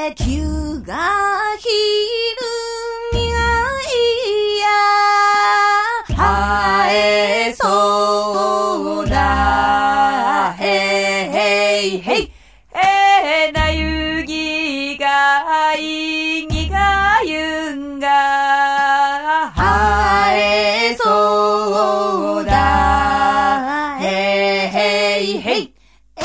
球がひるみがいや生えそうだへいへいへいなゆぎがいぎがゆんが生えそうだへいへい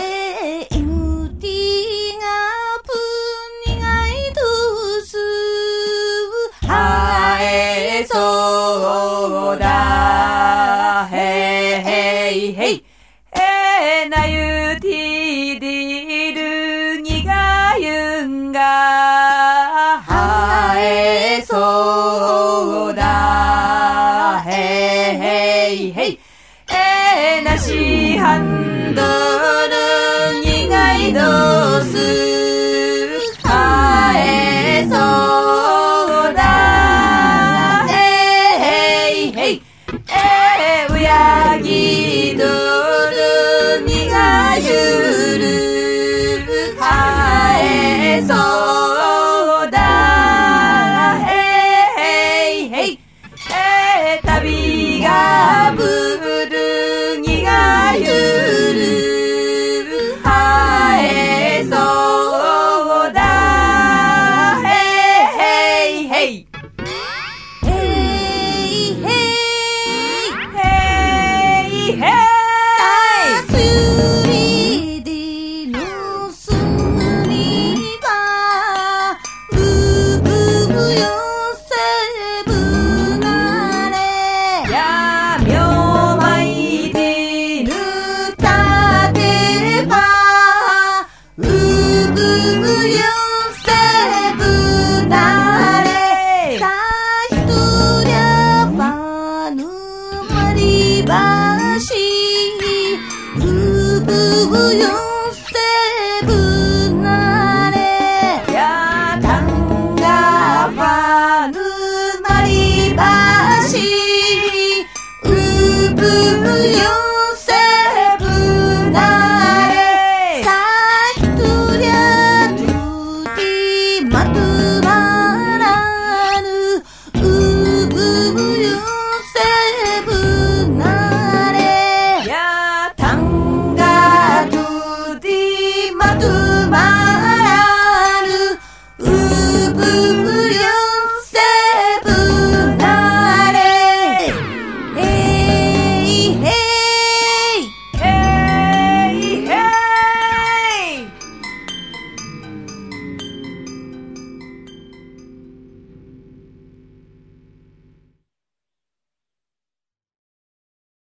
そうだへいへいなゆてでるにがゆんが生えそうだへいへいなしはんどるにがいどす生えそうだうやぎどるにがゆる生えそう